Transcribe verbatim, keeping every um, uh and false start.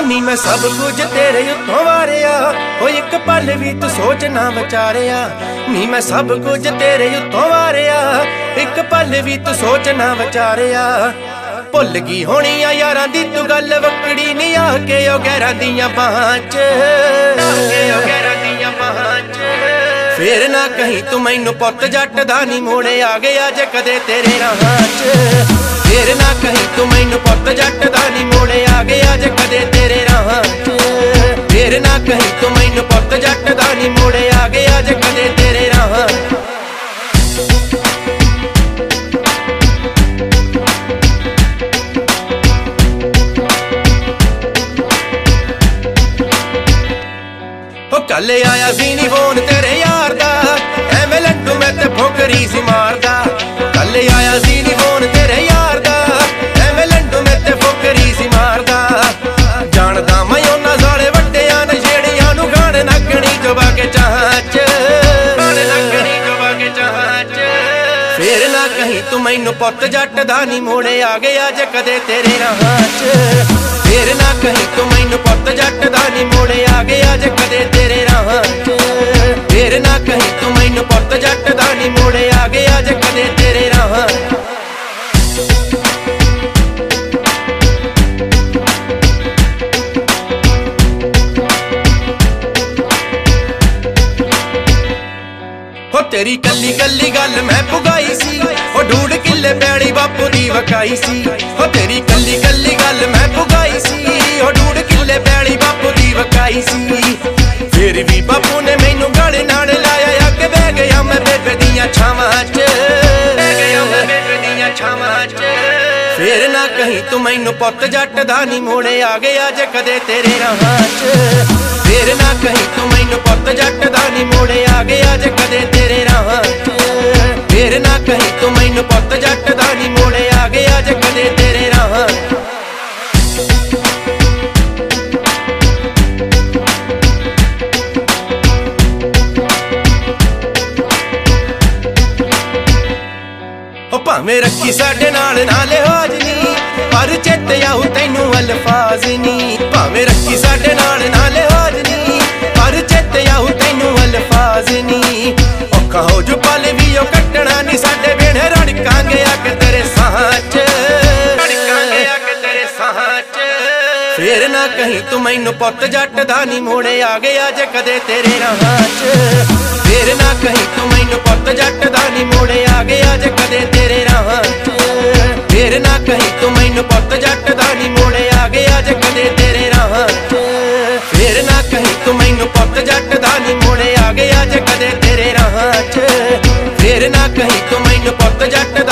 नी मैं सब कुछ तेरे उत्तों वारिया हो एक पल भी तू सोच ना विचारिया नी मैं सब कुछ तेरे उत्तों वारिया एक पल भी तू सोच ना विचारिया भुल गई होनी आ यारां दी तू गल वकड़ी नी आके ओ गैरां दियां बाहां च फिर ना कहीं तू मैनू पुत जट दा नी मोड़े आ गया जे कदे तेरे राहां च फिर ना कहीं तू मैनू पुत जट दा नी मोड़े आ गया जे कदे तेरे राहां च फिर ना कहीं तू मैनू पुत जट दा नी मोड़े आ गया जे कदे तेरे राहां कल आया सी नी फोन तेरे यार दा एवें लड्डू मैं ते फुकरी सी मारदा कल आया सी नी फोन तेरे यार दा एवें लड्डू मैं ते फुकरी सी मारदा जानदा मैं उन्हां साले वड्डियां नशेड़ियां नूं गाण नगणी जवा के चाहां च गाण नगणी जवा के चाहां च फिर ना कहीं तू मैनू पुत जट दा नी मोड़े आ गया जे कदे तेरे राहां च फिर ना कहीं तू मैनू पुत जट दा नी मोड़े आ गया जे कदे तेरे राहां च फिर ना कहीं तू मैनू पुत जट दा नी मोड़े आ गया जे कदे तेरे राहां हो तेरी कल्ली कल्ली गल मैं पुगाई सी हो ढूढ़ किले पैड़ी बापू दी वकाई सी हो तेरी कल्ली कल्ली गल मैं पुगाई सी हो ढूढ़ किले पैड़ी बापू दी वकाई सी फिर भी बापू ने मैनू गल नाल लाया अगे बह गया मैं बेबे दियां छावां च बह गया मैं बेबे दियां छावां च फिर ना कहीं तू मैनू पुत जट दा नी मोड़े आ गया जे कदे तेरे राहां च फिर ना कहीं तू मैनू पुत जट दा नी मोड़े आ गया जे कदे तेरे राहां च फिर ना कहीं तू मैनू पुत जट दा नी मोड़े आ गया जे कदे तेरे राहां भावें रखी साडे नाल ना लिहाज नी पर चेते आऊ तैनू अल्फाज नी भावें रखी साडे नाल ना लिहाज नी पर चेते आऊ तैनू अल्फाज नी औखा हो जो पल भी ओ कटना नी साडे बिन रड़कांगे अग तेरे साहां च रड़कांगे अग तेरे साहां च फिर ना कहीं तू मैनू पुत जट दा नी मोड़े आ गया जे कदे तेरे राहां च फिर ना कहीं तू मैनू पुत जट दा नी मोड़े आ गया जे कदे तेरे राहां च फिर ना कहीं तू मैनू पुत जट दा नी मोड़े आ गया जे कदे तेरे राहां च फिर ना कहीं तू मैनू पुत जट दा नी मोड़े आ गया जे कदे तेरे राहां च फिर ना कहीं तू मैनू पुत जट